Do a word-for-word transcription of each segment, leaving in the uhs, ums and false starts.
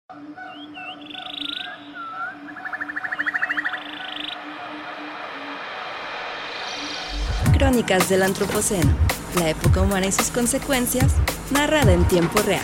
Crónicas del Antropoceno, la época humana y sus consecuencias, narrada en tiempo real.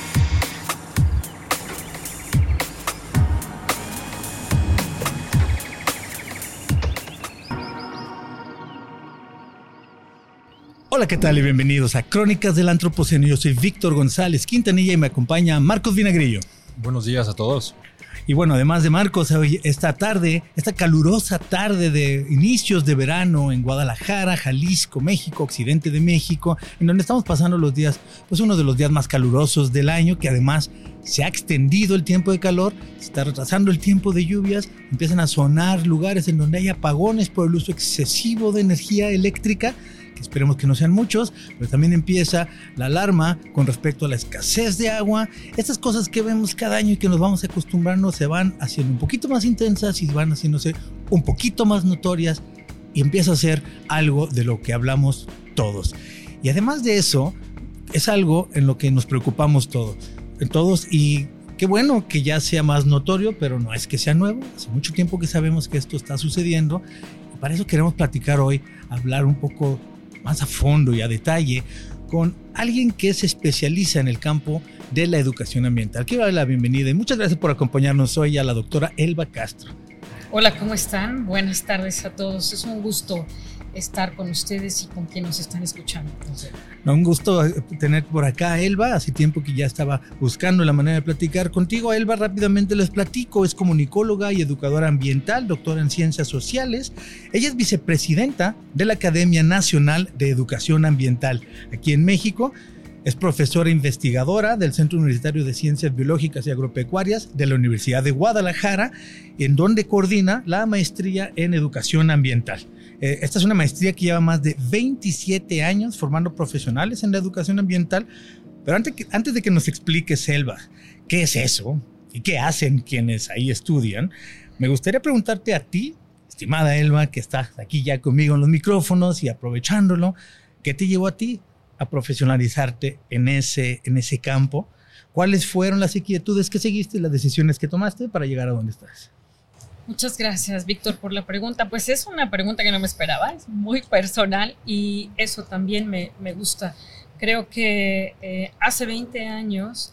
Hola, ¿qué tal? Y bienvenidos a Crónicas del Antropoceno. Yo soy Víctor González Quintanilla y me acompaña Marcos Vinagrillo. Buenos días a todos. Y bueno, además de Marcos, hoy esta tarde, esta calurosa tarde de inicios de verano en Guadalajara, Jalisco, México, occidente de México, en donde estamos pasando los días, pues uno de los días más calurosos del año, que además se ha extendido el tiempo de calor, se está retrasando el tiempo de lluvias, empiezan a sonar lugares en donde hay apagones por el uso excesivo de energía eléctrica, que esperemos que no sean muchos, pero también empieza la alarma con respecto a la escasez de agua. Estas cosas que vemos cada año y que nos vamos acostumbrando se van haciendo un poquito más intensas y van haciéndose un poquito más notorias y empieza a ser algo de lo que hablamos todos. Y además de eso, es algo en lo que nos preocupamos todos, todos y qué bueno que ya sea más notorio, pero no es que sea nuevo. Hace mucho tiempo que sabemos que esto está sucediendo y para eso queremos platicar hoy, hablar un poco más a fondo y a detalle con alguien que se especializa en el campo de la educación ambiental. Quiero darle la bienvenida y muchas gracias por acompañarnos hoy a la doctora Elba Castro. Hola, ¿cómo están? Buenas tardes a todos. Es un gusto estar con ustedes y con quienes nos están escuchando. No, un gusto tener por acá a Elba. Hace tiempo que ya estaba buscando la manera de platicar contigo. Elba, rápidamente les platico. Es comunicóloga y educadora ambiental, doctora en ciencias sociales. Ella es vicepresidenta de la Academia Nacional de Educación Ambiental aquí en México. Es profesora investigadora del Centro Universitario de Ciencias Biológicas y Agropecuarias de la Universidad de Guadalajara, en donde coordina la maestría en educación ambiental. Eh, esta es una maestría que lleva más de veintisiete años formando profesionales en la educación ambiental. Pero antes, que, antes de que nos expliques, Elba, ¿qué es eso? ¿Y qué hacen quienes ahí estudian? Me gustaría preguntarte a ti, estimada Elba, que estás aquí ya conmigo en los micrófonos y aprovechándolo, ¿qué te llevó a ti a profesionalizarte en ese, en ese campo? ¿Cuáles fueron las inquietudes que seguiste y las decisiones que tomaste para llegar a donde estás? Muchas gracias, Víctor, por la pregunta. Pues es una pregunta que no me esperaba, es muy personal y eso también me, me gusta. Creo que eh, hace veinte años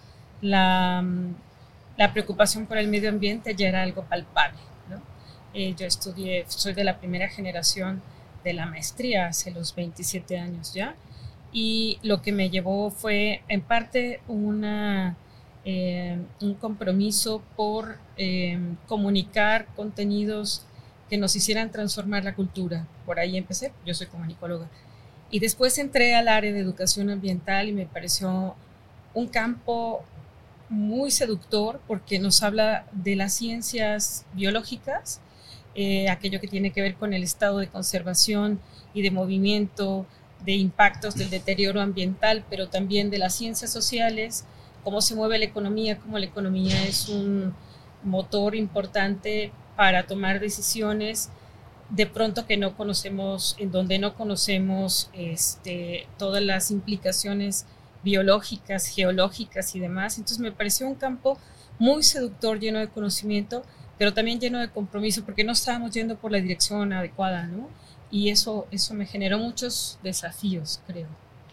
la, la preocupación por el medio ambiente ya era algo palpable, ¿no? Eh, yo estudié, soy de la primera generación de la maestría hace los veintisiete años ya. Y lo que me llevó fue, en parte, una, eh, un compromiso por eh, comunicar contenidos que nos hicieran transformar la cultura. Por ahí empecé, yo soy comunicóloga. Y después entré al área de educación ambiental y me pareció un campo muy seductor porque nos habla de las ciencias biológicas, eh, aquello que tiene que ver con el estado de conservación y de movimiento, de impactos del deterioro ambiental, pero también de las ciencias sociales, cómo se mueve la economía, cómo la economía es un motor importante para tomar decisiones de pronto que no conocemos, en donde no conocemos este, todas las implicaciones biológicas, geológicas y demás. Entonces me pareció un campo muy seductor, lleno de conocimiento, pero también lleno de compromiso, porque no estábamos yendo por la dirección adecuada, ¿no? Y eso, eso me generó muchos desafíos, creo.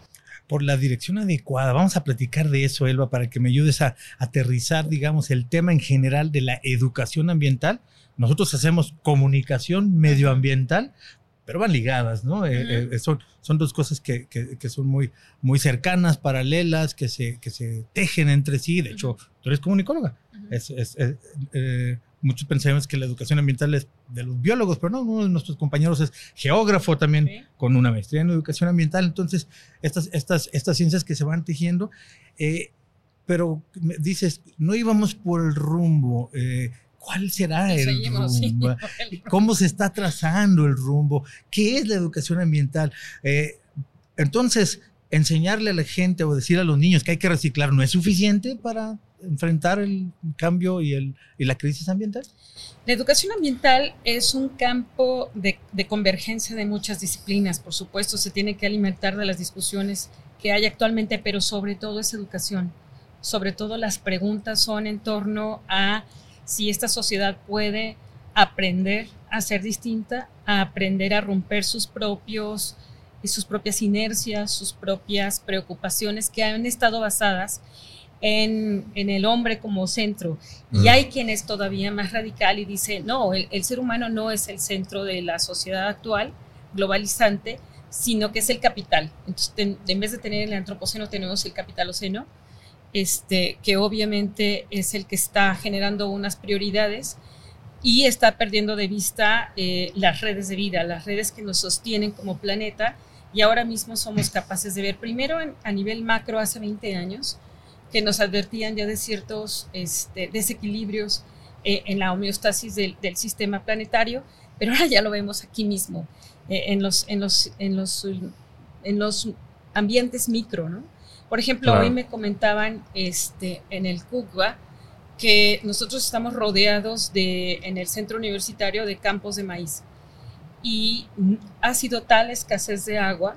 Por la dirección adecuada. Vamos a platicar de eso, Elba, para que me ayudes a aterrizar, digamos, el tema en general de la educación ambiental. Nosotros hacemos comunicación medioambiental, pero van ligadas, ¿no? Uh-huh. Eh, eh, son, son dos cosas que, que, que son muy, muy cercanas, paralelas, que se, que se tejen entre sí. De hecho, uh-huh. tú eres comunicóloga. Uh-huh. Es, es, es, eh, muchos pensamos que la educación ambiental es de los biólogos, pero no, uno de nuestros compañeros es geógrafo también, sí, con una maestría en educación ambiental. Entonces, estas, estas, estas ciencias que se van tejiendo, eh, pero dices, no íbamos por el rumbo. Eh, ¿Cuál será el seguimos, rumbo? Sí, ¿cómo se está trazando el rumbo? ¿Qué es la educación ambiental? Eh, entonces, enseñarle a la gente o decir a los niños que hay que reciclar no es suficiente para enfrentar el cambio y, el, y la crisis ambiental. La educación ambiental es un campo de, de convergencia de muchas disciplinas. Por supuesto, se tiene que alimentar de las discusiones que hay actualmente, pero sobre todo es educación. sobre todo las preguntas son en torno a si esta sociedad puede aprender a ser distinta, a aprender a romper sus propios, sus propias inercias, sus propias preocupaciones que han estado basadas en, en el hombre como centro. Mm. Y hay quien es todavía más radical y dice, no, el, el ser humano no es el centro de la sociedad actual, globalizante, sino que es el capital. Entonces, ten, en vez de tener el antropoceno, tenemos el capitaloceno, este, que obviamente es el que está generando unas prioridades y está perdiendo de vista eh, las redes de vida, las redes que nos sostienen como planeta. Y ahora mismo somos capaces de ver, primero en, a nivel macro, hace veinte años, que nos advertían ya de ciertos este, desequilibrios eh, en la homeostasis del, del sistema planetario, pero ahora ya lo vemos aquí mismo, eh, en, los, en, los, en, los, en los ambientes micro, ¿no? Por ejemplo, claro. Hoy me comentaban este, en el CUCBA que nosotros estamos rodeados de, en el centro universitario de campos de maíz. Y ha sido tal escasez de agua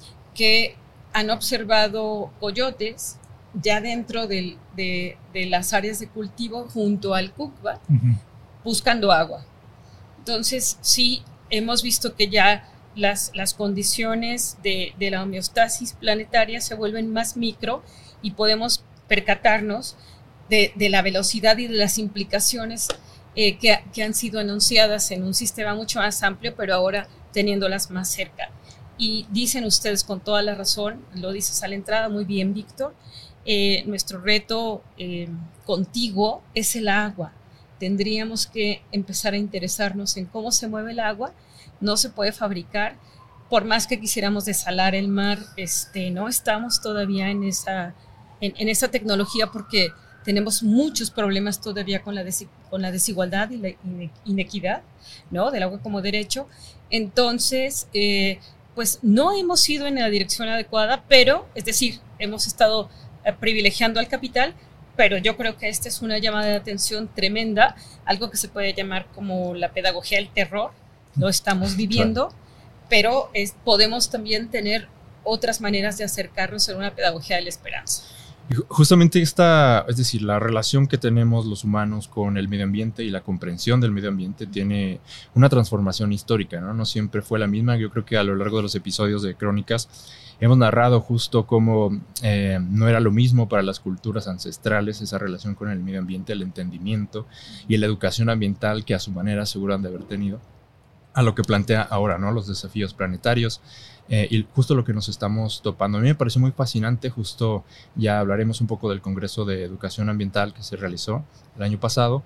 que han observado coyotes ya dentro del, de, de las áreas de cultivo junto al CUCBA, uh-huh. buscando agua. Entonces, sí, hemos visto que ya las, las condiciones de, de la homeostasis planetaria se vuelven más micro y podemos percatarnos de, de la velocidad y de las implicaciones Eh, que, que han sido anunciadas en un sistema mucho más amplio, pero ahora teniéndolas más cerca. Y dicen ustedes con toda la razón, lo dices a la entrada muy bien, Víctor, eh, nuestro reto eh, contiguo es el agua. Tendríamos que empezar a interesarnos en cómo se mueve el agua. No se puede fabricar, por más que quisiéramos desalar el mar, este, no estamos todavía en esa, en, en esa tecnología porque tenemos muchos problemas todavía con la, des- con la desigualdad y la inequidad, ¿no? Del agua como derecho. Entonces, eh, pues no hemos ido en la dirección adecuada, pero, es decir, hemos estado eh, privilegiando al capital, pero yo creo que esta es una llamada de atención tremenda, algo que se puede llamar como la pedagogía del terror, lo estamos viviendo, claro. pero es, podemos también tener otras maneras de acercarnos a una pedagogía de la esperanza. Justamente esta, es decir, la relación que tenemos los humanos con el medio ambiente y la comprensión del medio ambiente tiene una transformación histórica, ¿no? No siempre fue la misma. Yo creo que a lo largo de los episodios de Crónicas hemos narrado justo cómo eh, no era lo mismo para las culturas ancestrales esa relación con el medio ambiente, el entendimiento y la educación ambiental que a su manera aseguran de haber tenido, a lo que plantea ahora, ¿no? Los desafíos planetarios. Eh, y justo lo que nos estamos topando. A mí me pareció muy fascinante, justo ya hablaremos un poco del Congreso de Educación Ambiental que se realizó el año pasado,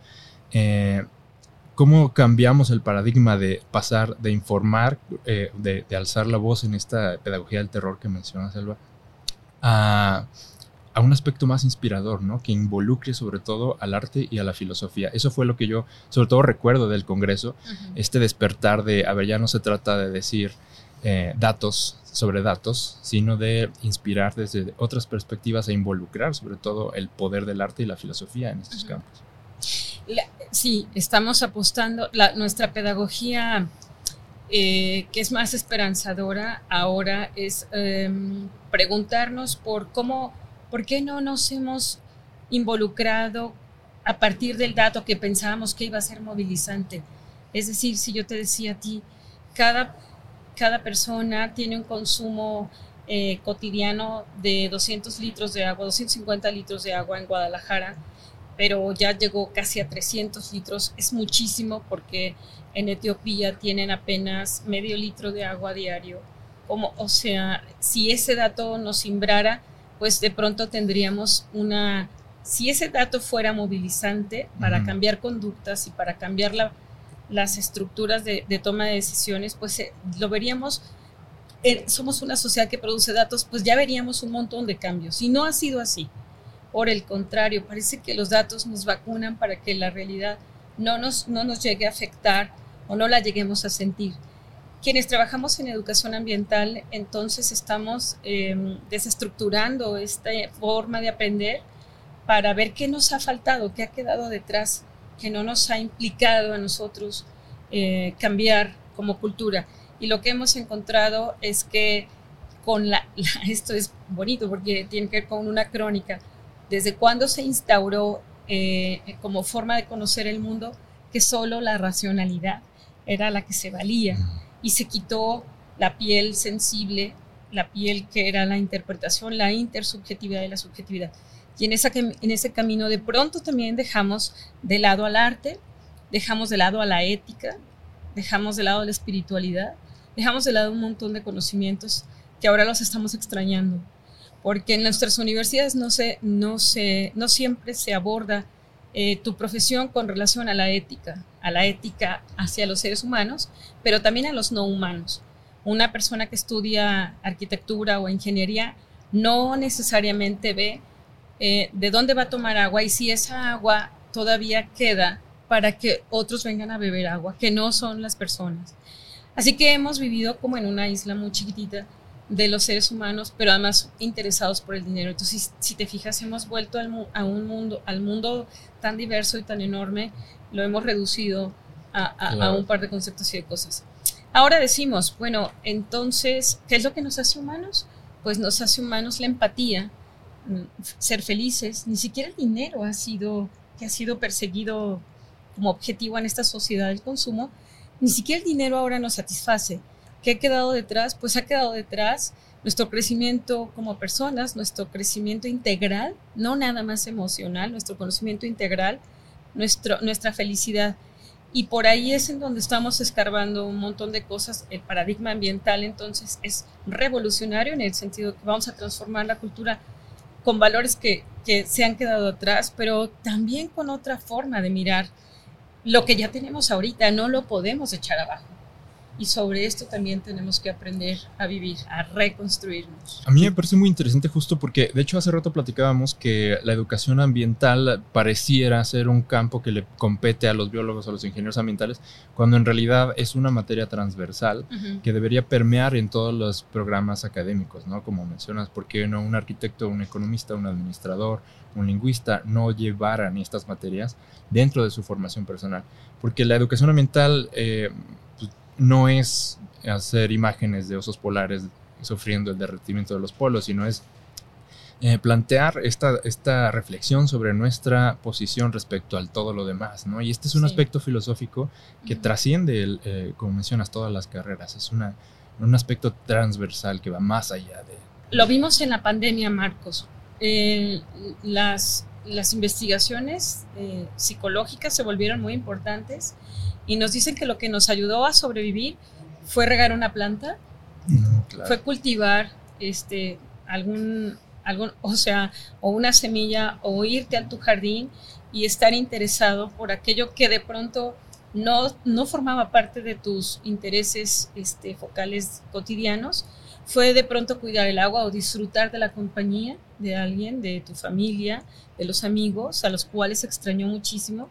eh, cómo cambiamos el paradigma de pasar, de informar, eh, de, de alzar la voz en esta pedagogía del terror que menciona Selva, a, a un aspecto más inspirador, ¿no? Que involucre sobre todo al arte y a la filosofía. Eso fue lo que yo sobre todo recuerdo del Congreso, uh-huh. este despertar de, a ver, ya no se trata de decir Eh, datos sobre datos, sino de inspirar desde otras perspectivas e involucrar sobre todo el poder del arte y la filosofía en estos uh-huh. campos. La, sí, estamos apostando, la, nuestra pedagogía eh, que es más esperanzadora ahora es eh, preguntarnos por cómo, por qué no nos hemos involucrado a partir del dato que pensábamos que iba a ser movilizante. Es decir, si yo te decía a ti, cada Cada persona tiene un consumo eh, cotidiano de doscientos litros de agua, doscientos cincuenta litros de agua en Guadalajara, pero ya llegó casi a trescientos litros. Es muchísimo porque en Etiopía tienen apenas medio litro de agua diario. Como, o sea, si ese dato nos simbrara, pues de pronto tendríamos una... Si ese dato fuera movilizante para uh-huh. cambiar conductas y para cambiar la... las estructuras de, de toma de decisiones, pues eh, lo veríamos, eh, somos una sociedad que produce datos, pues ya veríamos un montón de cambios. Y no ha sido así. Por el contrario, parece que los datos nos vacunan para que la realidad no nos, no nos llegue a afectar o no la lleguemos a sentir. Quienes trabajamos en educación ambiental, entonces estamos eh, desestructurando esta forma de aprender para ver qué nos ha faltado, qué ha quedado detrás, que no nos ha implicado a nosotros eh, cambiar como cultura. Y lo que hemos encontrado es que con la, la, esto es bonito porque tiene que ver con una crónica, ¿Desde cuándo se instauró eh, como forma de conocer el mundo que solo la racionalidad era la que se valía? Y se quitó la piel sensible, la piel que era la interpretación, la intersubjetividad y la subjetividad. Y en, esa, en ese camino de pronto también dejamos de lado al arte, dejamos de lado a la ética, dejamos de lado la espiritualidad, dejamos de lado un montón de conocimientos que ahora los estamos extrañando. Porque en nuestras universidades no, se, no, se, no siempre se aborda eh, tu profesión con relación a la ética, a la ética hacia los seres humanos, pero también a los no humanos. Una persona que estudia arquitectura o ingeniería no necesariamente ve eh, de dónde va a tomar agua y si esa agua todavía queda para que otros vengan a beber agua, que no son las personas. Así que hemos vivido como en una isla muy chiquitita de los seres humanos, pero además interesados por el dinero. Entonces, si, si te fijas, hemos vuelto al, a un mundo, al mundo tan diverso y tan enorme, lo hemos reducido a, a, claro. a un par de conceptos y de cosas. Ahora decimos, bueno, entonces, ¿qué es lo que nos hace humanos? Pues nos hace humanos la empatía, ser felices. Ni siquiera el dinero ha sido, que ha sido perseguido como objetivo en esta sociedad del consumo, ni siquiera el dinero ahora nos satisface. ¿Qué ha quedado detrás? Pues ha quedado detrás nuestro crecimiento como personas, nuestro crecimiento integral, no nada más emocional, nuestro conocimiento integral, nuestro, nuestra felicidad. Y por ahí es en donde estamos escarbando un montón de cosas. El paradigma ambiental entonces es revolucionario en el sentido que vamos a transformar la cultura con valores que, que se han quedado atrás, pero también con otra forma de mirar lo que ya tenemos ahorita, no lo podemos echar abajo. Y sobre esto también tenemos que aprender a vivir, a reconstruirnos. A mí me parece muy interesante justo porque, de hecho, hace rato platicábamos que la educación ambiental pareciera ser un campo que le compete a los biólogos, a los ingenieros ambientales, cuando en realidad es una materia transversal uh-huh. que debería permear en todos los programas académicos, ¿no? Como mencionas, ¿por qué no un arquitecto, un economista, un administrador, un lingüista no llevaran estas materias dentro de su formación personal? Porque la educación ambiental eh, pues, no es hacer imágenes de osos polares sufriendo el derretimiento de los polos, sino es eh, plantear esta, esta reflexión sobre nuestra posición respecto al todo lo demás, ¿no? Y este es un sí. aspecto filosófico que uh-huh. trasciende, el, eh, como mencionas, todas las carreras. Es una, un aspecto transversal que va más allá de... Lo vimos en la pandemia, Marcos. Eh, las, las investigaciones eh, psicológicas se volvieron muy importantes y nos dicen que lo que nos ayudó a sobrevivir fue regar una planta, no, claro. fue cultivar este, algún, algún, o sea, o una semilla, o irte a tu jardín y estar interesado por aquello que de pronto no, no formaba parte de tus intereses este, focales cotidianos. Fue de pronto cuidar el agua o disfrutar de la compañía de alguien, de tu familia, de los amigos, a los cuales extrañó muchísimo.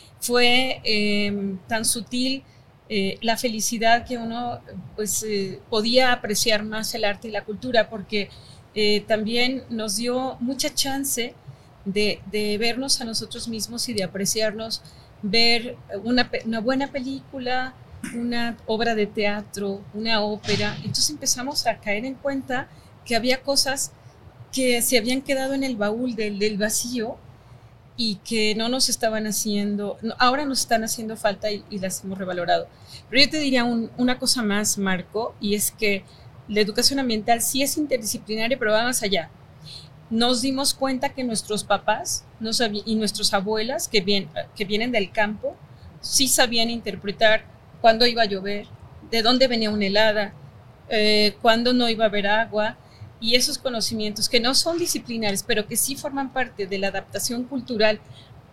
Fue eh, tan sutil eh, la felicidad que uno pues, eh, podía apreciar más el arte y la cultura, porque eh, también nos dio mucha chance de, de vernos a nosotros mismos y de apreciarnos, ver una, una buena película, una obra de teatro, una ópera. Entonces empezamos a caer en cuenta que había cosas que se habían quedado en el baúl del, del vacío y que no nos estaban haciendo, ahora nos están haciendo falta y, y las hemos revalorado. Pero yo te diría un, una cosa más, Marco, y es que la educación ambiental sí es interdisciplinaria, pero va más allá. Nos dimos cuenta que nuestros papás no sabían, y nuestras abuelas que, bien, que vienen del campo sí sabían interpretar cuándo iba a llover, de dónde venía una helada, eh, cuándo no iba a haber agua, y esos conocimientos que no son disciplinares, pero que sí forman parte de la adaptación cultural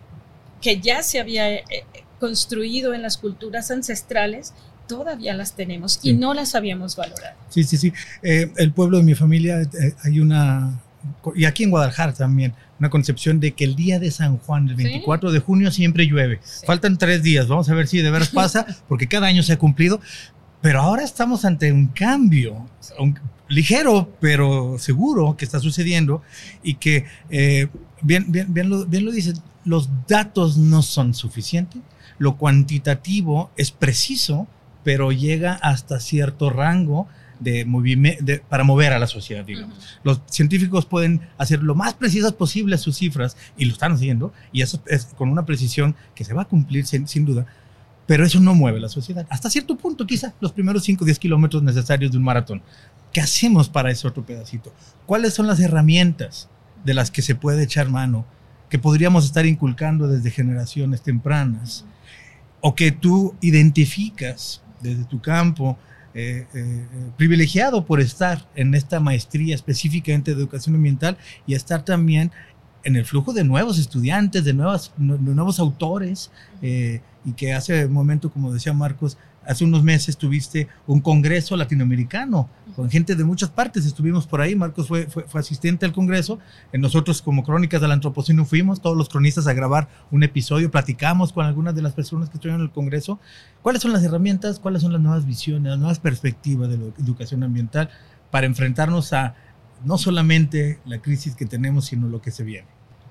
que ya se había eh, construido en las culturas ancestrales, todavía las tenemos sí. y no las habíamos valorado. Sí, sí, sí. Eh, el pueblo de mi familia, eh, hay una, y aquí en Guadalajara también, una concepción de que el día de San Juan, el veinticuatro ¿Sí? de junio, siempre llueve. Sí. Faltan tres días, vamos a ver si de veras pasa, porque cada año se ha cumplido. Pero ahora estamos ante un cambio, un, ligero, pero seguro que está sucediendo y que, eh, bien, bien, bien, lo, bien lo dices, los datos no son suficientes, lo cuantitativo es preciso, pero llega hasta cierto rango de movimiento para mover a la sociedad, digamos. Uh-huh. Los científicos pueden hacer lo más precisas posible sus cifras y lo están haciendo, y eso es con una precisión que se va a cumplir sin, sin duda, pero eso no mueve la sociedad. Hasta cierto punto, quizá, los primeros cinco o diez kilómetros necesarios de un maratón. ¿Qué hacemos para ese otro pedacito? ¿Cuáles son las herramientas de las que se puede echar mano, que podríamos estar inculcando desde generaciones tempranas, o que tú identificas desde tu campo, eh, eh, privilegiado por estar en esta maestría específicamente de educación ambiental y estar también en el flujo de nuevos estudiantes, de, nuevas, de nuevos autores, eh, y que hace un momento, como decía Marcos, hace unos meses tuviste un congreso latinoamericano con gente de muchas partes. Estuvimos por ahí, Marcos fue, fue, fue asistente al congreso. Nosotros, como Crónicas del Antropoceno, fuimos todos los cronistas a grabar un episodio, platicamos con algunas de las personas que estuvieron en el congreso. ¿Cuáles son las herramientas? ¿Cuáles son las nuevas visiones, las nuevas perspectivas de la educación ambiental para enfrentarnos a no solamente la crisis que tenemos, sino lo que se viene?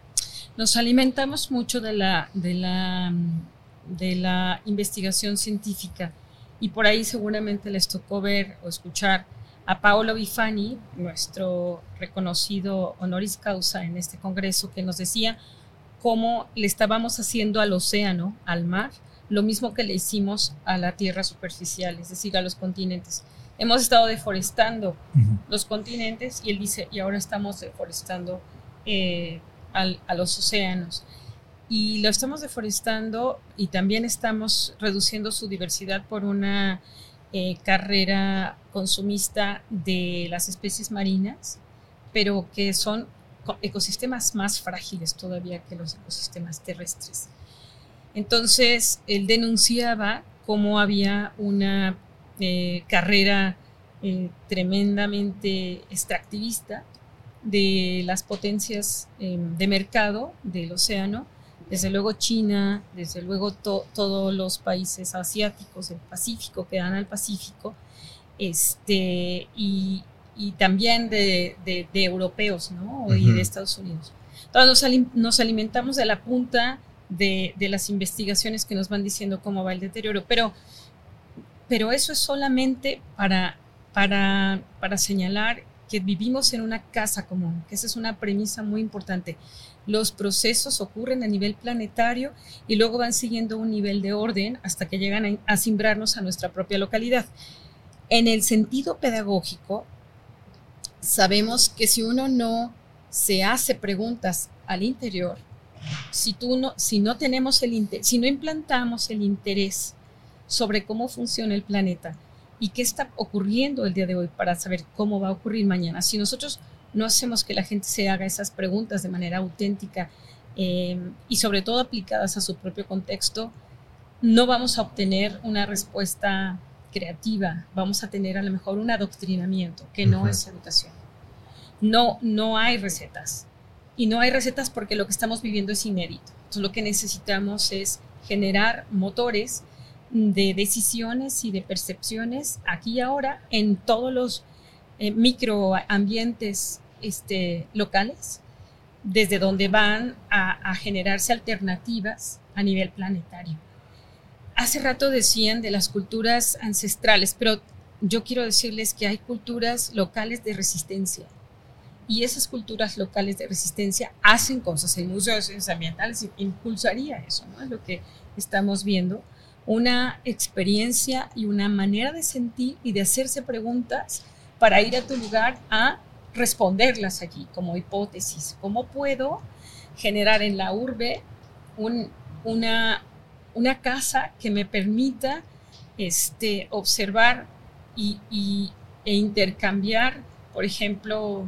Nos alimentamos mucho de la, de la, de la investigación científica. Y por ahí seguramente les tocó ver o escuchar a Paolo Bifani, nuestro reconocido honoris causa en este congreso, que nos decía cómo le estábamos haciendo al océano, al mar, lo mismo que le hicimos a la tierra superficial, es decir, a los continentes. Hemos estado deforestando uh-huh. los continentes, y él dice, y ahora estamos deforestando eh, al, a los océanos. Y lo estamos deforestando y también estamos reduciendo su diversidad por una eh, carrera consumista de las especies marinas, pero que son ecosistemas más frágiles todavía que los ecosistemas terrestres. Entonces, él denunciaba cómo había una eh, carrera eh, tremendamente extractivista de las potencias eh, de mercado del océano. Desde luego China, desde luego to, todos los países asiáticos del Pacífico que dan al Pacífico, este, y, y también de, de, de europeos, ¿no? Uh-huh. Y de Estados Unidos. Entonces nos, nos alimentamos de la punta de, de las investigaciones que nos van diciendo cómo va el deterioro, pero, pero eso es solamente para, para, para señalar que vivimos en una casa común, que esa es una premisa muy importante. Los procesos ocurren a nivel planetario y luego van siguiendo un nivel de orden hasta que llegan a, a cimbrarnos a nuestra propia localidad. En el sentido pedagógico, sabemos que si uno no se hace preguntas al interior, si, tú no, si, no tenemos el inter, si no implantamos el interés sobre cómo funciona el planeta y qué está ocurriendo el día de hoy para saber cómo va a ocurrir mañana, si nosotros no hacemos que la gente se haga esas preguntas de manera auténtica eh, y sobre todo aplicadas a su propio contexto, no vamos a obtener una respuesta creativa, vamos a tener a lo mejor un adoctrinamiento, que no uh-huh. es educación. No, no hay recetas. Y no hay recetas porque lo que estamos viviendo es inédito. Entonces lo que necesitamos es generar motores de decisiones y de percepciones aquí y ahora en todos los eh, microambientes este, locales, desde donde van a, a generarse alternativas a nivel planetario. Hace rato decían de las culturas ancestrales, pero yo quiero decirles que hay culturas locales de resistencia. Y esas culturas locales de resistencia hacen cosas. El Museo de Ciencias Ambientales impulsaría eso, ¿no? Es lo que estamos viendo. Una experiencia y una manera de sentir y de hacerse preguntas para ir a tu lugar a responderlas allí como hipótesis. ¿Cómo puedo generar en la urbe un, una, una casa que me permita este, observar y, y, e intercambiar, por ejemplo,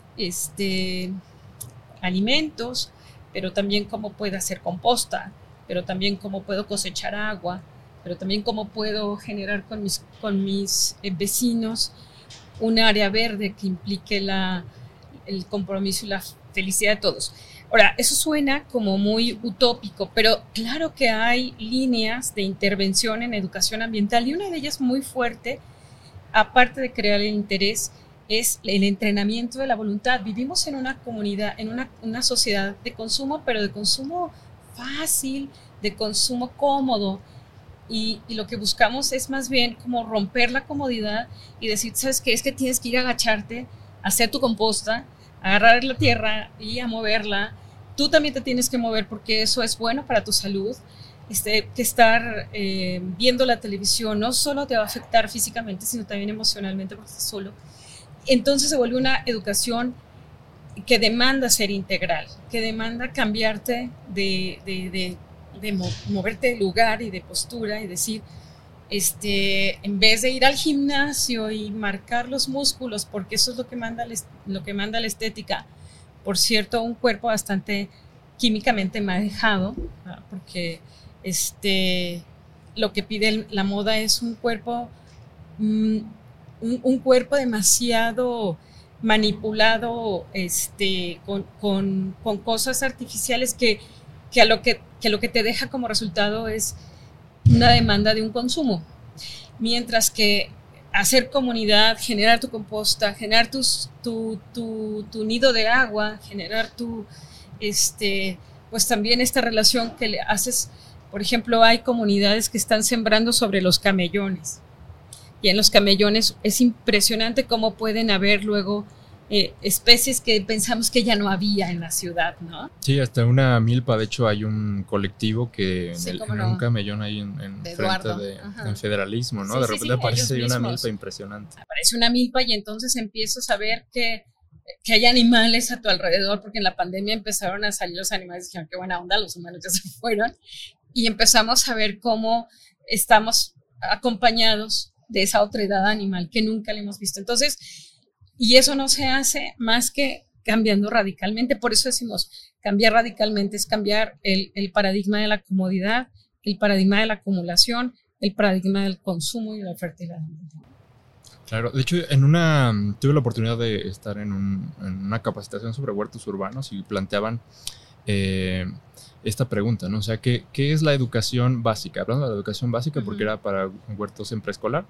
este, alimentos, pero también cómo puedo hacer composta, pero también cómo puedo cosechar agua, pero también cómo puedo generar con mis, con mis eh, vecinos un área verde que implique la, el compromiso y la felicidad de todos. Ahora, eso suena como muy utópico, pero claro que hay líneas de intervención en educación ambiental y una de ellas muy fuerte, aparte de crear el interés, es el entrenamiento de la voluntad. Vivimos en una comunidad, en una, una sociedad de consumo, pero de consumo fácil, de consumo cómodo. y, y lo que buscamos es más bien como romper la comodidad y decir, ¿sabes qué? Es que tienes que ir a agacharte, a hacer tu composta, agarrar la tierra y a moverla. Tú también te tienes que mover porque eso es bueno para tu salud. Este, que estar eh, viendo la televisión no solo te va a afectar físicamente, sino también emocionalmente porque estás solo. Entonces se vuelve una educación que demanda ser integral, que demanda cambiarte de, de, de, de mo- moverte de lugar y de postura y decir, este, en vez de ir al gimnasio y marcar los músculos, porque eso es lo que manda, lo que manda la estética. Por cierto, un cuerpo bastante químicamente manejado, ¿no? Porque este, lo que pide la moda es un cuerpo, mm, un, un cuerpo demasiado manipulado, este, con, con, con cosas artificiales que, que, a lo que, que lo que te deja como resultado es una demanda de un consumo. Mientras que hacer comunidad, generar tu composta, generar tus, tu, tu, tu nido de agua, generar tu, este, pues también esta relación que le haces. Por ejemplo, hay comunidades que están sembrando sobre los camellones. Y en los camellones es impresionante cómo pueden haber luego eh, especies que pensamos que ya no había en la ciudad, ¿no? Sí, hasta una milpa. De hecho, hay un colectivo que Sí, en, el, cómo en no. un camellón ahí en, en De frente Eduardo. de Ajá. en Federalismo, ¿no? Sí, de sí, repente sí, aparece ahí ellos una mismos. milpa impresionante. Aparece una milpa y entonces empiezas a ver que, que hay animales a tu alrededor, porque en la pandemia empezaron a salir los animales y dijeron, qué buena onda, los humanos ya se fueron. Y empezamos a ver cómo estamos acompañados de esa otredad animal que nunca le hemos visto. Entonces, y eso no se hace más que cambiando radicalmente. Por eso decimos, cambiar radicalmente es cambiar el, el paradigma de la comodidad, el paradigma de la acumulación, el paradigma del consumo y la oferta y la demanda. Claro, de hecho, en una tuve la oportunidad de estar en, un, en una capacitación sobre huertos urbanos y planteaban eh, esta pregunta, ¿no? O sea, ¿qué, ¿qué es la educación básica? Hablando de la educación básica, porque uh-huh. era para huertos en preescolar.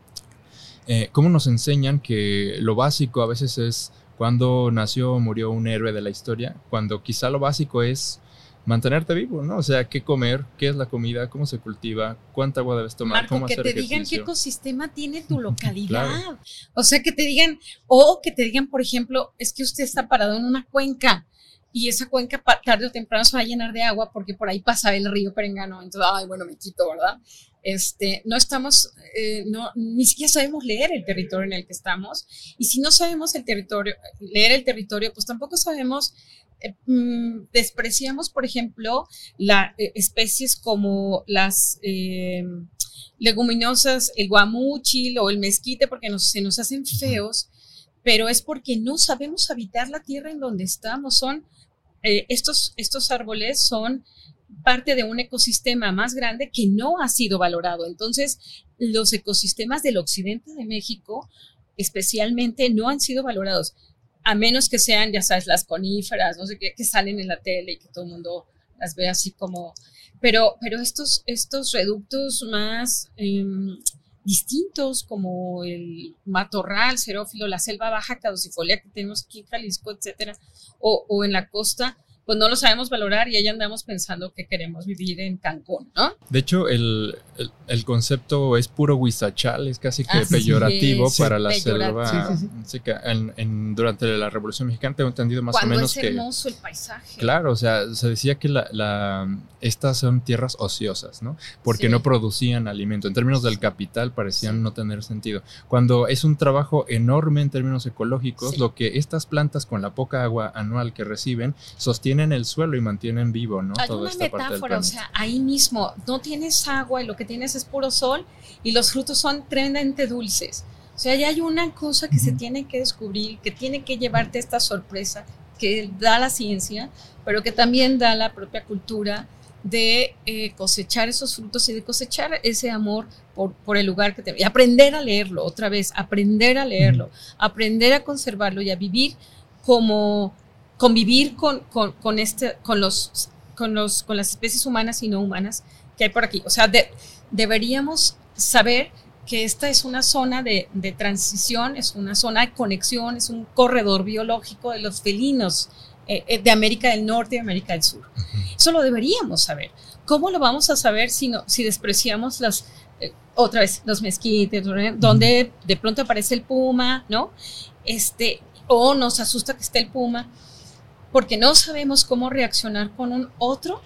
Eh, ¿Cómo nos enseñan que lo básico a veces es cuando nació o murió un héroe de la historia? Cuando quizá lo básico es mantenerte vivo, ¿no? O sea, qué comer, qué es la comida, cómo se cultiva, cuánta agua debes tomar, Marco, cómo que hacer te ejercicio. digan qué ecosistema tiene tu localidad. Claro. O sea, que te digan, o que te digan, por ejemplo, es que usted está parado en una cuenca y esa cuenca tarde o temprano se va a llenar de agua porque por ahí pasa el río Perengano. Entonces, ay, bueno, me quito, ¿verdad? Este, no estamos, eh, no, ni siquiera sabemos leer el territorio en el que estamos. Y si no sabemos el territorio, leer el territorio, pues tampoco sabemos, eh, mm, despreciamos, por ejemplo, la, eh, especies como las eh, leguminosas, el guamúchil o el mezquite, porque nos, se nos hacen feos, pero es porque no sabemos habitar la tierra en donde estamos. Son, eh, estos, estos árboles son parte de un ecosistema más grande que no ha sido valorado. Entonces, los ecosistemas del occidente de México especialmente no han sido valorados, a menos que sean, ya sabes, las coníferas, no sé qué, que salen en la tele y que todo el mundo las ve así como... Pero, pero estos, estos reductos más eh, distintos, como el matorral xerófilo, la selva baja caducifolia que tenemos aquí en Jalisco, etcétera, o, o en la costa, pues no lo sabemos valorar y ahí andamos pensando que queremos vivir en Cancún, ¿no? De hecho, el, el, el concepto es puro huizachal, es casi que Así peyorativo es, para la peyorativo. selva. Sí, sí, sí. En, en, durante la Revolución Mexicana tengo entendido más Cuando o menos es que... hermoso el paisaje. Claro, o sea, se decía que la, la, estas son tierras ociosas, ¿no? Porque Sí. no producían alimento. En términos del capital parecían Sí. no tener sentido. Cuando es un trabajo enorme en términos ecológicos, Sí. lo que estas plantas con la poca agua anual que reciben sostienen el suelo y mantienen vivo, ¿no? Hay Toda una esta parte del metáfora, o planeta. sea, ahí mismo no tienes agua y lo que tienes es puro sol y los frutos son tremendamente dulces. O sea, ya hay una cosa que se tiene que descubrir, que tiene que llevarte esta sorpresa que da la ciencia, pero que también da la propia cultura de eh, cosechar esos frutos y de cosechar ese amor por, por el lugar que te... Y aprender a leerlo, otra vez, aprender a leerlo, aprender a conservarlo y a vivir como... convivir con, con, con, este, con, los, con, los, con las especies humanas y no humanas que hay por aquí. O sea, de, deberíamos saber que esta es una zona de, de transición, es una zona de conexión, es un corredor biológico de los felinos eh, de América del Norte y América del Sur. Uh-huh. Eso lo deberíamos saber. ¿Cómo lo vamos a saber si, no, si despreciamos las, eh, otra vez, los mezquites, donde uh-huh. de pronto aparece el puma, ¿no? Este, o nos asusta que esté el puma, porque no sabemos cómo reaccionar con un otro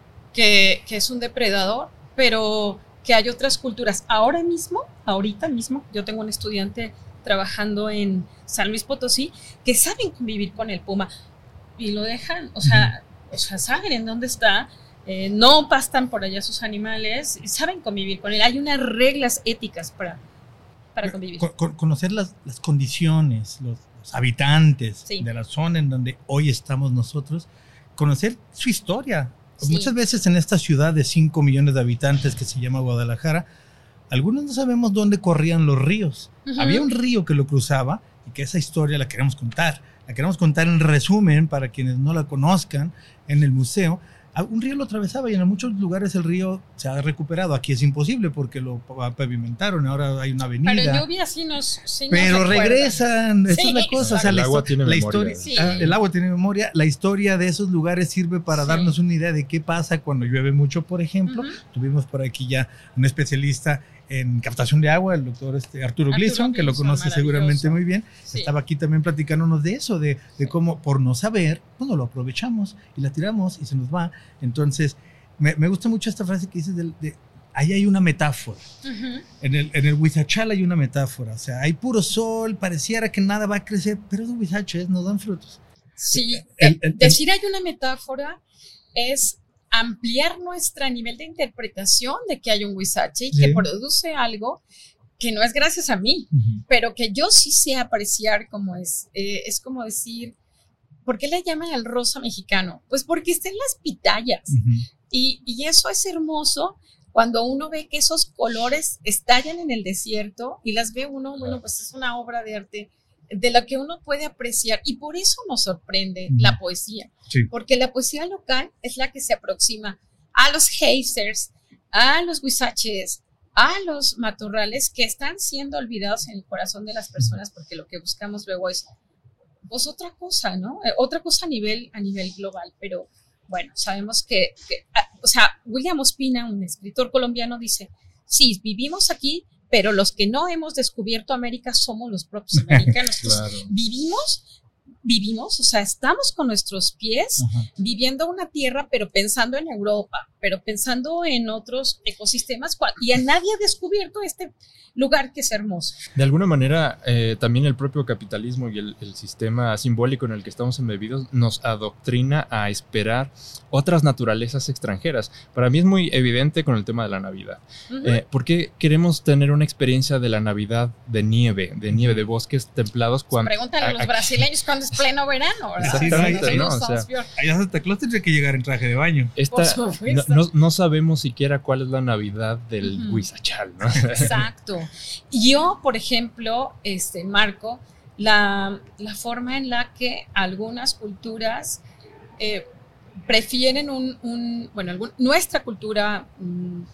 que, que es un depredador, pero que hay otras culturas. Ahora mismo, ahorita mismo, yo tengo un estudiante trabajando en San Luis Potosí que saben convivir con el puma y lo dejan, o sea, uh-huh. o sea saben en dónde está. Eh, no pastan por allá sus animales, saben convivir con él. Hay unas reglas éticas para, para convivir. Con, conocer las, las condiciones, los, los habitantes sí. de la zona en donde hoy estamos nosotros, conocer su historia. Sí. Muchas veces en esta ciudad de cinco millones de habitantes que se llama Guadalajara, algunos no sabemos dónde corrían los ríos. Uh-huh. Había un río que lo cruzaba y que esa historia la queremos contar. La queremos contar en resumen para quienes no la conozcan en el museo. Un río lo atravesaba y en muchos lugares el río se ha recuperado. Aquí es imposible porque lo pavimentaron, ahora hay una avenida. Pero lluvia sí nos sí Pero nos regresan, esa sí. es la cosa. O sea, el, la agua tiene la memoria. Historia, sí. el agua tiene memoria. La historia de esos lugares sirve para sí. darnos una idea de qué pasa cuando llueve mucho, por ejemplo. Uh-huh. Tuvimos por aquí ya un especialista en captación de agua, el doctor este, Arturo, Arturo Gleason, que lo conoce seguramente muy bien. Sí. Estaba aquí también platicándonos de eso, de, de cómo por no saber, pues no lo aprovechamos y la tiramos y se nos va. Entonces, me, me gusta mucho esta frase que dices de, de ahí hay una metáfora. Uh-huh. En el, en el Huizachal hay una metáfora. O sea, hay puro sol, pareciera que nada va a crecer, pero los huizaches no dan frutos. Sí, el, el, el, decir hay una metáfora es ampliar nuestro nivel de interpretación de que hay un huizache y sí. que produce algo que no es gracias a mí, uh-huh. pero que yo sí sé apreciar como es. Eh, es como decir, ¿por qué le llaman al rosa mexicano? Pues porque está en las pitayas. Uh-huh. Y, y eso es hermoso cuando uno ve que esos colores estallan en el desierto y las ve uno, bueno, pues es una obra de arte de la que uno puede apreciar y por eso nos sorprende uh-huh. la poesía, sí. porque la poesía local es la que se aproxima a los geysers, a los huizaches, a los matorrales que están siendo olvidados en el corazón de las personas porque lo que buscamos luego es pues otra cosa, ¿no? Eh, otra cosa a nivel, a nivel global, pero bueno, sabemos que, que o sea, William Ospina, un escritor colombiano, dice, sí, vivimos aquí, pero los que no hemos descubierto América somos los propios americanos. Claro. Entonces, vivimos, vivimos, o sea, estamos con nuestros pies uh-huh. viviendo una tierra, pero pensando en Europa, pero pensando en otros ecosistemas, y a nadie ha descubierto este lugar que es hermoso. De alguna manera, eh, también el propio capitalismo y el, el sistema simbólico en el que estamos embebidos nos adoctrina a esperar otras naturalezas extranjeras. Para mí es muy evidente con el tema de la Navidad. Uh-huh. Eh, ¿Por qué queremos tener una experiencia de la Navidad de nieve, de nieve, de bosques templados? Cuando, pregúntale a, a los brasileños cuando es pleno verano, ¿verdad? Exactamente, sí, ¿no? O sea, allá Santa Claus tendría que llegar en traje de baño. Esta, no, no, no sabemos siquiera cuál es la Navidad del uh-huh. Huizachal, ¿no? Exacto. Yo, por ejemplo, este, Marco, la, la forma en la que algunas culturas eh, prefieren un, un bueno, algún, nuestra cultura um,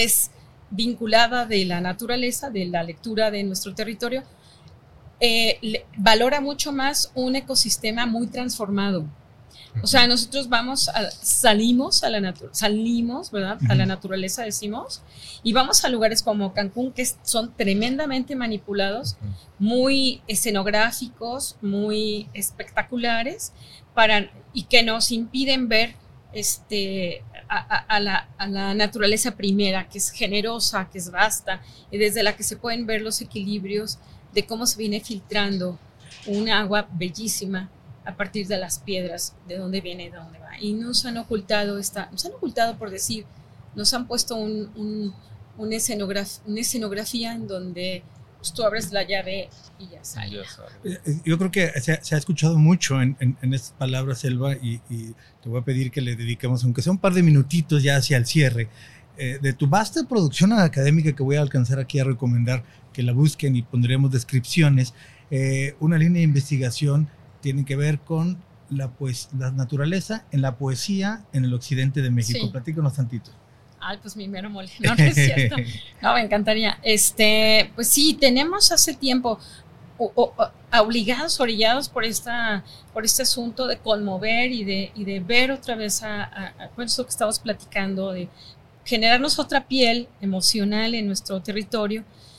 desvinculada de la naturaleza, de la lectura de nuestro territorio, eh, le, valora mucho más un ecosistema muy transformado. O sea, nosotros vamos a, salimos a la naturaleza, salimos, ¿verdad? A la naturaleza decimos, y vamos a lugares como Cancún que son tremendamente manipulados, muy escenográficos, muy espectaculares, para, y que nos impiden ver este, a, a, a, la, a la naturaleza primera, que es generosa, que es vasta, y desde la que se pueden ver los equilibrios de cómo se viene filtrando un agua bellísima a partir de las piedras, de dónde viene y de dónde va. Y nos han ocultado, esta, nos han ocultado por decir, nos han puesto un, un, un escenograf, una escenografía en donde pues, tú abres la llave y ya sale. Yo creo que se, se ha escuchado mucho en, en, en estas palabras, Elba, y, y te voy a pedir que le dediquemos, aunque sea un par de minutitos ya hacia el cierre, eh, de tu vasta producción académica que voy a alcanzar aquí a recomendar, que la busquen y pondremos descripciones, eh, una línea de investigación tiene que ver con la, pues, la naturaleza en la poesía en el occidente de México. Sí. Platícanos tantito. Ay, pues mi mero mole. No, no es cierto. No, me encantaría. Este, pues sí, tenemos hace tiempo, o, o, obligados, orillados por, esta, por este asunto de conmover y de, y de ver otra vez a, a, a por eso que estamos platicando, de generarnos otra piel emocional en nuestro territorio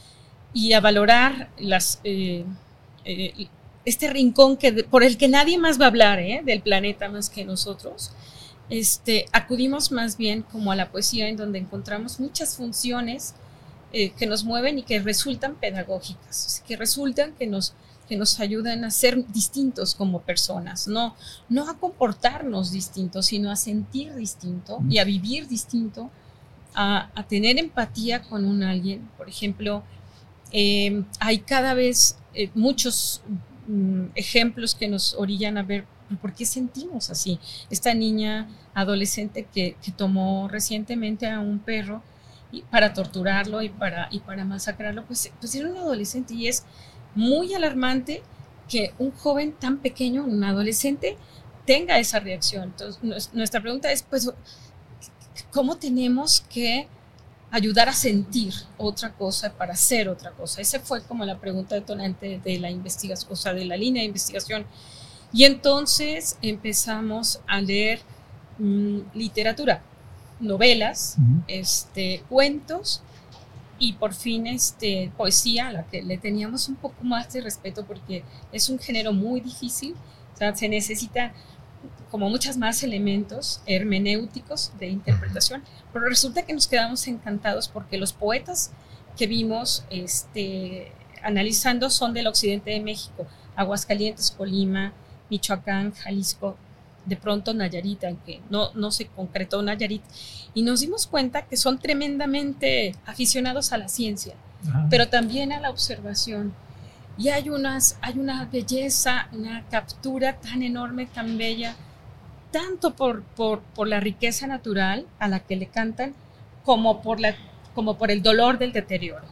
y a valorar las, eh, eh, este rincón que, por el que nadie más va a hablar, ¿eh? Del planeta más que nosotros. Este, acudimos más bien como a la poesía, en donde encontramos muchas funciones eh, que nos mueven y que resultan pedagógicas, que resultan que nos, que nos ayudan a ser distintos como personas, no, no a comportarnos distintos, sino a sentir distinto y a vivir distinto, a, a tener empatía con un alguien. Por ejemplo, eh, hay cada vez eh, muchos mm, ejemplos que nos orillan a ver por qué sentimos así. Esta niña adolescente que, que tomó recientemente a un perro y para torturarlo y para, y para masacrarlo, pues, pues era un adolescente, y es muy alarmante que un joven tan pequeño, un adolescente, tenga esa reacción. Entonces, nuestra pregunta es, pues, ¿cómo tenemos que ayudar a sentir otra cosa para hacer otra cosa? Esa fue como la pregunta detonante de la investigación, o sea, de la línea de investigación. Y entonces empezamos a leer mmm, literatura, novelas, uh-huh. este, cuentos y por fin este, poesía, a la que le teníamos un poco más de respeto porque es un género muy difícil. O sea, se necesita como muchos más elementos hermenéuticos de interpretación, pero resulta que nos quedamos encantados porque los poetas que vimos este, analizando son del occidente de México, Aguascalientes, Colima, Michoacán, Jalisco, de pronto Nayarit, aunque no, no se concretó Nayarit, y nos dimos cuenta que son tremendamente aficionados a la ciencia, ajá, pero también a la observación. Y hay, unas, hay una belleza, una captura tan enorme, tan bella, tanto por, por, por la riqueza natural a la que le cantan, como por, la, como por el dolor del deterioro.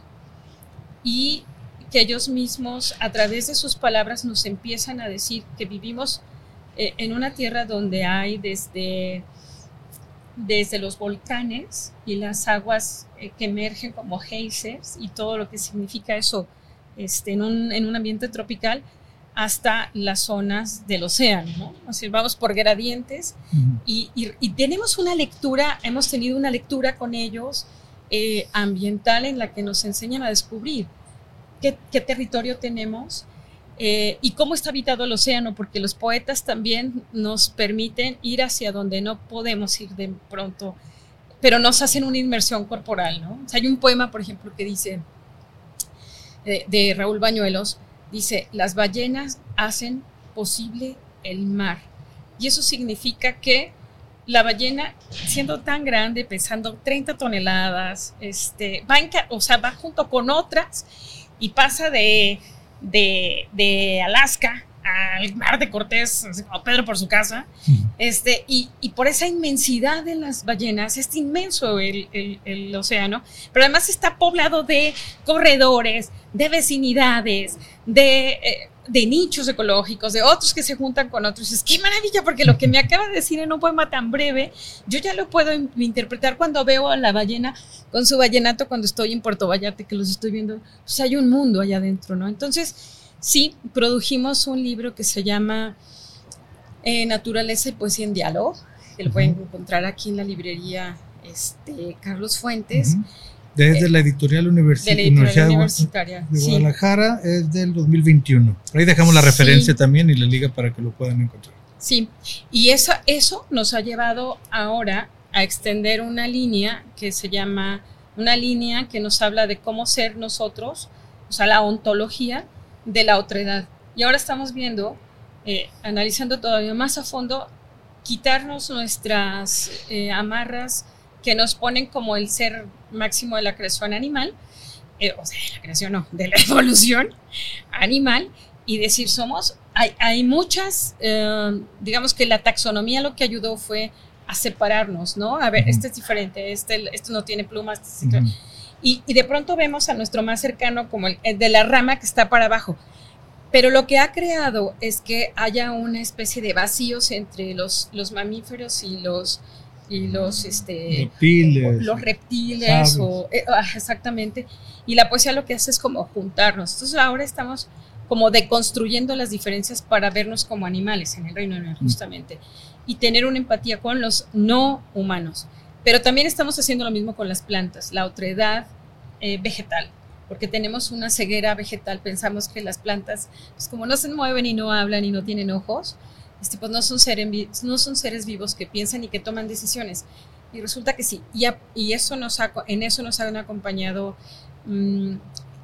Y que ellos mismos, a través de sus palabras, nos empiezan a decir que vivimos eh, en una tierra donde hay desde, desde los volcanes y las aguas eh, que emergen como geysers y todo lo que significa eso este, en, un, en un ambiente tropical, hasta las zonas del océano, ¿no? O sea, vamos por gradientes, uh-huh. y, y, y tenemos una lectura, hemos tenido una lectura con ellos eh, ambiental en la que nos enseñan a descubrir Qué, qué territorio tenemos eh, y cómo está habitado el océano, porque los poetas también nos permiten ir hacia donde no podemos ir de pronto, pero nos hacen una inmersión corporal, ¿no? O sea, hay un poema, por ejemplo, que dice, eh, de Raúl Bañuelos, dice, las ballenas hacen posible el mar, y eso significa que la ballena, siendo tan grande, pesando treinta toneladas, este, va, en, o sea, va junto con otras, y pasa de, de, de Alaska al mar de Cortés, como Pedro por su casa, uh-huh. este, y, y por esa inmensidad de las ballenas, es inmenso el, el, el océano, pero además está poblado de corredores, de vecinidades, de, eh, de nichos ecológicos, de otros que se juntan con otros. Es qué maravilla, porque lo que me acaba de decir en un poema tan breve, yo ya lo puedo interpretar cuando veo a la ballena con su ballenato, cuando estoy en Puerto Vallarta, que los estoy viendo. Pues hay un mundo allá adentro, ¿no? Entonces, sí, produjimos un libro que se llama eh, Naturaleza y Poesía en Diálogo, que lo uh-huh. pueden encontrar aquí en la librería este, Carlos Fuentes. Uh-huh. Desde eh, la editorial, universi- de la editorial Universidad Universitaria de Guadalajara, sí. Es del dos mil veintiuno. Ahí dejamos la referencia sí. también y la liga para que lo puedan encontrar. Sí, y eso, eso nos ha llevado ahora a extender una línea que se llama, una línea que nos habla de cómo ser nosotros, o sea, la ontología de la otredad. Y ahora estamos viendo, eh, analizando todavía más a fondo, quitarnos nuestras eh, amarras que nos ponen como el ser máximo de la creación animal, eh, o sea, de la creación no, de la evolución animal, y decir somos, hay, hay muchas, eh, digamos que la taxonomía lo que ayudó fue a separarnos, ¿no? A ver, uh-huh. este es diferente, este, este no tiene plumas, este uh-huh. y, y de pronto vemos a nuestro más cercano como el, el de la rama que está para abajo. Pero lo que ha creado es que haya una especie de vacíos entre los, los mamíferos y los y los este reptiles, los reptiles o, eh, exactamente, y la poesía lo que hace es como juntarnos. Entonces ahora estamos como deconstruyendo las diferencias para vernos como animales en el reino animal, justamente, y tener una empatía con los no humanos. Pero también estamos haciendo lo mismo con las plantas, la otredad eh, vegetal, porque tenemos una ceguera vegetal. Pensamos que las plantas, pues como no se mueven y no hablan y no tienen ojos, este, pues no son, seres, no son seres vivos que piensan y que toman decisiones. Y resulta que sí, y, a, y eso nos ha, en eso nos han acompañado mmm,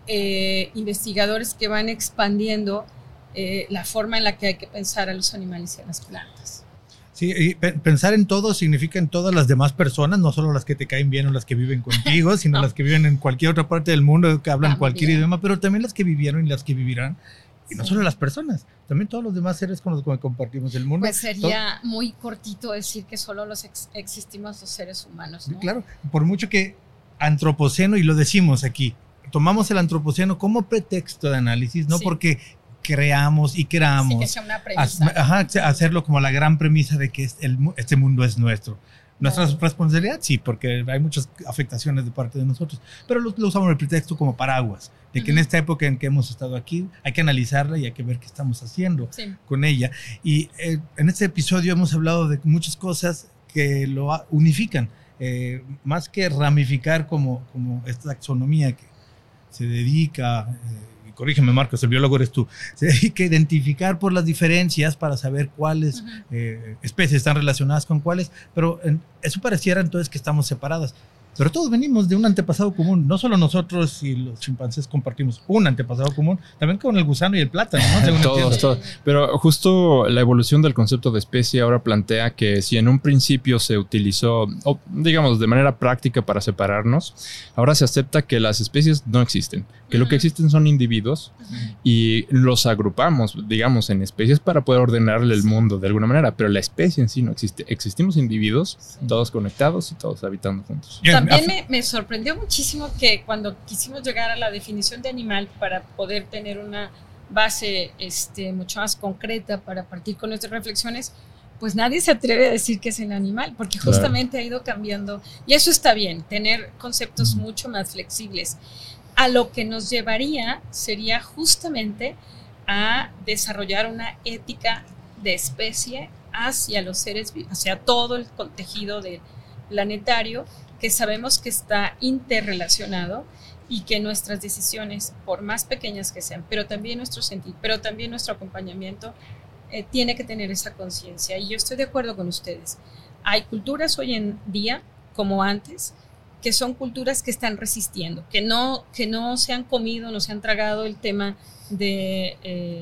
eh, investigadores que van expandiendo eh, la forma en la que hay que pensar a los animales y a las plantas. Sí, y pensar en todo significa en todas las demás personas, no solo las que te caen bien o las que viven contigo, sino no. las que viven en cualquier otra parte del mundo, que hablan también. cualquier idioma, pero también las que vivieron y las que vivirán. Y sí. no solo las personas, también todos los demás seres con los que compartimos el mundo. Pues sería todo. Muy cortito decir que solo los ex- existimos los seres humanos, ¿no? Claro, por mucho que antropoceno, y lo decimos aquí, tomamos el antropoceno como pretexto de análisis, no sí. porque creamos y queramos sí, que sea una premisa. Ajá, hacerlo como la gran premisa de que el, este mundo es nuestro. Nuestra no. responsabilidad, sí, porque hay muchas afectaciones de parte de nosotros, pero lo, lo usamos el pretexto como paraguas, de que uh-huh. en esta época en que hemos estado aquí hay que analizarla y hay que ver qué estamos haciendo sí. con ella. Y eh, en este episodio hemos hablado de muchas cosas que lo unifican, eh, más que ramificar como, como esta taxonomía que se dedica... Eh, corrígeme Marcos, el biólogo eres tú, hay que identificar por las diferencias para saber cuáles uh-huh. eh, especies están relacionadas con cuáles, pero en, eso pareciera entonces que estamos separadas. Pero todos venimos de un antepasado común, no solo nosotros y los chimpancés compartimos un antepasado común, también con el gusano y el plátano, ¿no? Según todos, todos. Pero justo la evolución del concepto de especie ahora plantea que si en un principio se utilizó, o digamos de manera práctica para separarnos, ahora se acepta que las especies no existen, que lo que existen son individuos y los agrupamos, digamos, en especies para poder ordenarle el mundo de alguna manera, pero la especie en sí no existe. Existimos individuos, todos conectados y todos habitando juntos. También me, me sorprendió muchísimo que cuando quisimos llegar a la definición de animal para poder tener una base este, mucho más concreta para partir con nuestras reflexiones, pues nadie se atreve a decir que es el animal, porque justamente claro. ha ido cambiando. Y eso está bien, tener conceptos mm. mucho más flexibles. A lo que nos llevaría sería justamente a desarrollar una ética de especie hacia los seres vivos, hacia todo el tejido de planetario, que sabemos que está interrelacionado y que nuestras decisiones, por más pequeñas que sean, pero también nuestro sentir, pero también nuestro acompañamiento, eh, tiene que tener esa conciencia. Y yo estoy de acuerdo con ustedes. Hay culturas hoy en día, como antes, que son culturas que están resistiendo, que no, que no se han comido, no se han tragado el tema de... Eh,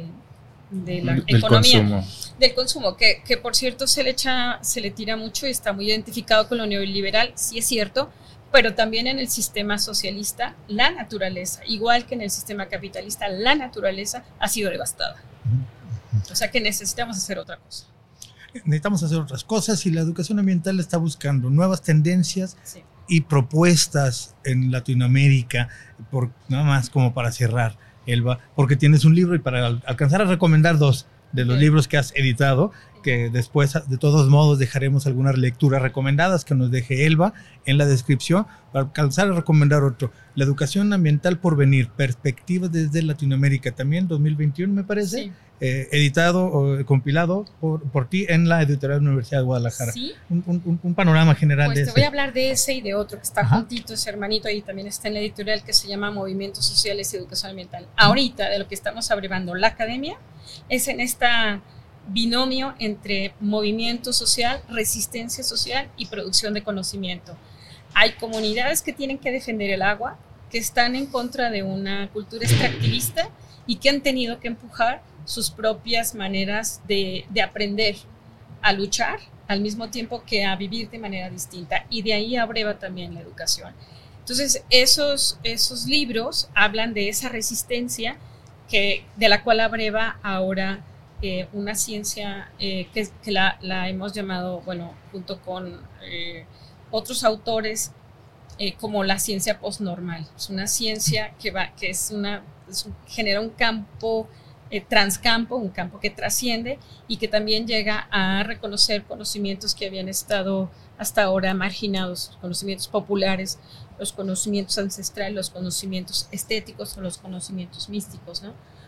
de la del economía, consumo. del consumo, que, que por cierto se le echa, se le tira mucho y está muy identificado con lo neoliberal, sí es cierto, pero también en el sistema socialista, la naturaleza, igual que en el sistema capitalista, la naturaleza ha sido devastada. O sea que necesitamos hacer otra cosa. Necesitamos hacer otras cosas y la educación ambiental está buscando nuevas tendencias sí. y propuestas en Latinoamérica, por, nada más como para cerrar. Elba, porque tienes un libro y para alcanzar a recomendar dos de los sí. libros que has editado, que después de todos modos dejaremos algunas lecturas recomendadas que nos deje Elba en la descripción para alcanzar a recomendar otro. La educación ambiental por venir, perspectivas desde Latinoamérica, también dos mil veintiuno me parece, sí. eh, editado o compilado por, por ti en la editorial Universidad de Guadalajara. ¿Sí? Un, un, un panorama general pues de te ese. voy a hablar de ese y de otro que está Ajá. juntito, ese hermanito ahí también está en la editorial, que se llama Movimientos Sociales y Educación Ambiental. Ahorita de lo que estamos abrevando la academia es en esta binomio entre movimiento social, resistencia social y producción de conocimiento. Hay comunidades que tienen que defender el agua, que están en contra de una cultura extractivista y que han tenido que empujar sus propias maneras de, de aprender a luchar al mismo tiempo que a vivir de manera distinta, y de ahí abreva también la educación. Entonces esos, esos libros hablan de esa resistencia que, de la cual abreva ahora eh, una ciencia eh, que, que la, la hemos llamado, bueno, junto con eh, otros autores, eh, como la ciencia postnormal. Es una ciencia que, va, que es una, es un, genera un campo Eh, transcampo, un campo que trasciende y que también llega a reconocer conocimientos que habían estado hasta ahora marginados, los conocimientos populares, los conocimientos ancestrales, los conocimientos estéticos o los conocimientos místicos, ¿no?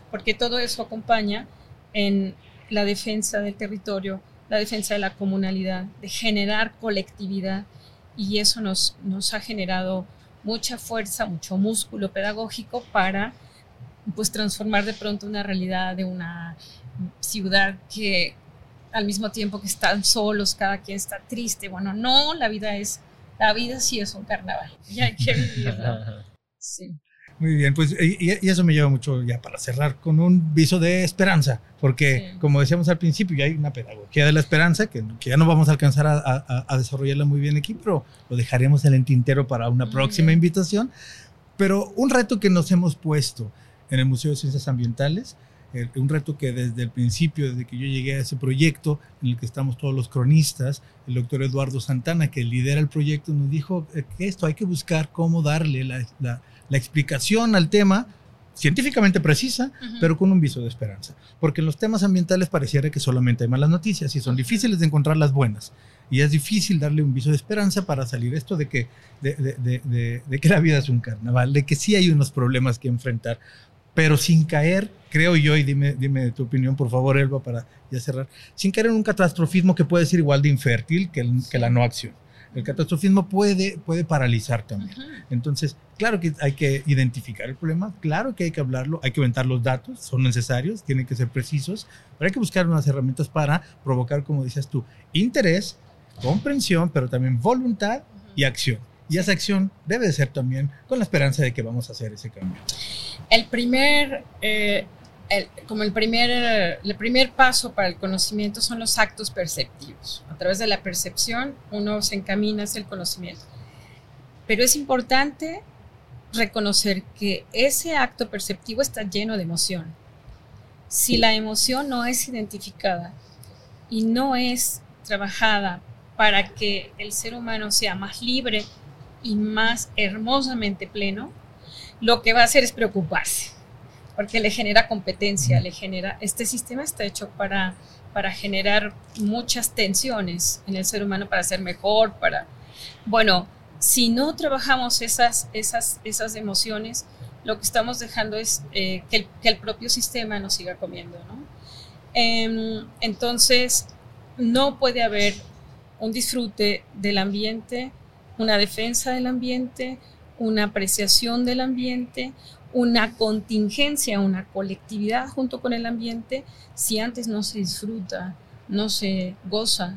porque todo eso acompaña en la defensa del territorio, la defensa de la comunalidad, de generar colectividad, y eso nos, nos ha generado mucha fuerza, mucho músculo pedagógico para pues transformar de pronto una realidad de una ciudad que al mismo tiempo que están solos, cada quien está triste. Bueno, no, la vida es, la vida sí es un carnaval y hay que vivirla. Sí. Muy bien, pues y, y eso me lleva mucho ya para cerrar con un viso de esperanza, porque sí, como decíamos al principio, ya hay una pedagogía de la esperanza que, que ya no vamos a alcanzar a, a, a desarrollarla muy bien aquí, pero lo dejaremos en el tintero para una muy próxima bien. invitación. Pero un reto que nos hemos puesto en el Museo de Ciencias Ambientales, eh, un reto que desde el principio, desde que yo llegué a ese proyecto, en el que estamos todos los cronistas, el doctor Eduardo Santana, que lidera el proyecto, nos dijo que esto hay que buscar cómo darle la, la la explicación al tema científicamente precisa, uh-huh. pero con un viso de esperanza. Porque en los temas ambientales pareciera que solamente hay malas noticias y son difíciles de encontrar las buenas. Y es difícil darle un viso de esperanza para salir esto de que, de, de, de, de, de que la vida es un carnaval, de que sí hay unos problemas que enfrentar, pero sin caer, creo yo, y dime, dime tu opinión, por favor, Elba, para ya cerrar, sin caer en un catastrofismo que puede ser igual de infértil que, el, sí. que la no acción. El catastrofismo puede, puede paralizar también. Uh-huh. Entonces, claro que hay que identificar el problema, claro que hay que hablarlo, hay que aventar los datos, son necesarios, tienen que ser precisos, pero hay que buscar unas herramientas para provocar, como dices tú, interés, comprensión, pero también voluntad uh-huh. y acción. Y esa acción debe de ser también con la esperanza de que vamos a hacer ese cambio. El primer... Eh El, como el primer, el primer paso para el conocimiento son los actos perceptivos. A través de la percepción uno se encamina hacia el conocimiento. Pero es importante reconocer que ese acto perceptivo está lleno de emoción. Si la emoción no es identificada y no es trabajada para que el ser humano sea más libre y más hermosamente pleno, lo que va a hacer es preocuparse. Porque le genera competencia, le genera... Este sistema está hecho para, para generar muchas tensiones en el ser humano, para ser mejor, para... Bueno, si no trabajamos esas, esas, esas emociones, lo que estamos dejando es eh, que, el, que el propio sistema nos siga comiendo, ¿no? Eh, entonces, no puede haber un disfrute del ambiente, una defensa del ambiente, una apreciación del ambiente, una contingencia, una colectividad junto con el ambiente, si antes no se disfruta, no se goza.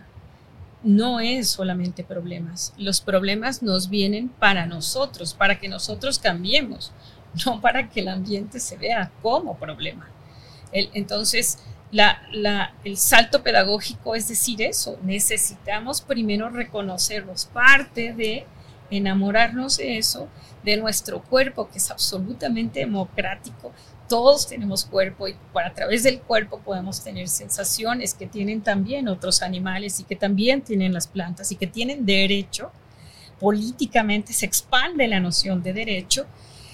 No es solamente problemas. Los problemas nos vienen para nosotros, para que nosotros cambiemos, no para que el ambiente se vea como problema. El, entonces, la, la, el salto pedagógico es decir eso, necesitamos primero reconocernos parte de, enamorarnos de eso, de nuestro cuerpo, que es absolutamente democrático. Todos tenemos cuerpo y por a través del cuerpo podemos tener sensaciones que tienen también otros animales y que también tienen las plantas y que tienen derecho. Políticamente se expande la noción de derecho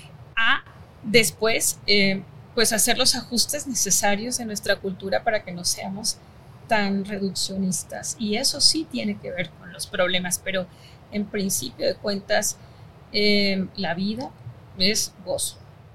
a después eh, pues hacer los ajustes necesarios en nuestra cultura para que no seamos tan reduccionistas. Y eso sí tiene que ver con los problemas, pero en principio de cuentas Eh, la vida es gozo.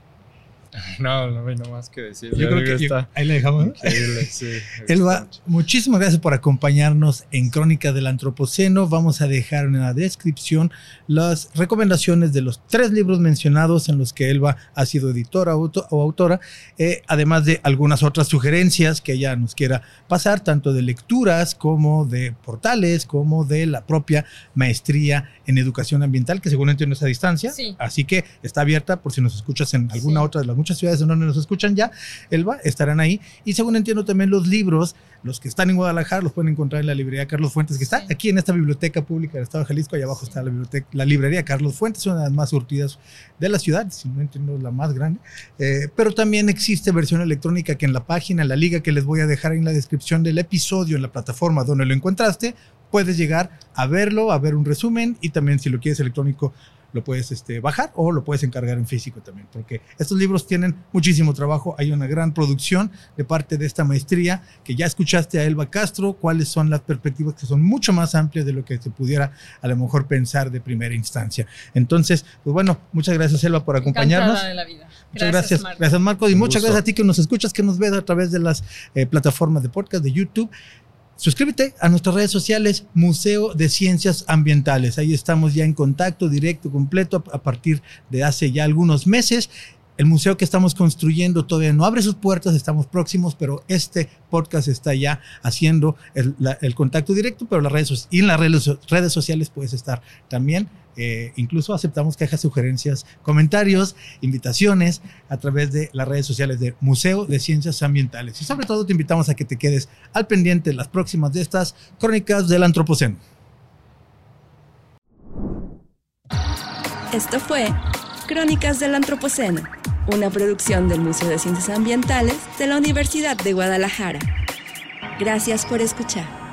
No, no hay nada más que decir. Yo, yo creo que está yo, ahí le dejamos. Increíble, sí. Elba, muchísimas gracias por acompañarnos en Crónicas del Antropoceno. Vamos a dejar en la descripción las recomendaciones de los tres libros mencionados en los que Elba ha sido editora o, o autora, eh, además de algunas otras sugerencias que ella nos quiera pasar, tanto de lecturas como de portales, como de la propia maestría en educación ambiental, que según entiendo es a distancia. Sí. Así que está abierta por si nos escuchas en alguna sí. otra de las muchas ciudades en donde nos escuchan ya, Elba, estarán ahí. Y según entiendo también los libros, los que están en Guadalajara, los pueden encontrar en la librería Carlos Fuentes, que está sí. aquí en esta biblioteca pública del Estado de Jalisco. Allá abajo sí. está la, biblioteca, la librería Carlos Fuentes, una de las más surtidas de la ciudad, si no entiendo la más grande. Eh, pero también existe versión electrónica que en la página, en la liga que les voy a dejar en la descripción del episodio, en la plataforma donde lo encontraste, puedes llegar a verlo, a ver un resumen y también si lo quieres electrónico, lo puedes este, bajar o lo puedes encargar en físico también, porque estos libros tienen muchísimo trabajo. Hay una gran producción de parte de esta maestría, que ya escuchaste a Elba Castro, cuáles son las perspectivas que son mucho más amplias de lo que se pudiera a lo mejor pensar de primera instancia. Entonces, pues bueno, muchas gracias, Elba, por acompañarnos. Encantada de la vida. Muchas gracias, Marco. gracias Marco, y Un muchas gusto. gracias a ti que nos escuchas, que nos ves a través de las eh, plataformas de podcast, de YouTube. Suscríbete a nuestras redes sociales, Museo de Ciencias Ambientales. Ahí estamos ya en contacto directo, completo, a partir de hace ya algunos meses. El museo que estamos construyendo todavía no abre sus puertas, estamos próximos, pero este podcast está ya haciendo el, la, el contacto directo, pero las redes, y en las redes, redes sociales puedes estar también. Eh, incluso aceptamos quejas, sugerencias, comentarios, invitaciones a través de las redes sociales de Museo de Ciencias Ambientales. Y sobre todo te invitamos a que te quedes al pendiente de las próximas de estas crónicas del Antropoceno. Esto fue Crónicas del Antropoceno, una producción del Museo de Ciencias Ambientales de la Universidad de Guadalajara. Gracias por escuchar.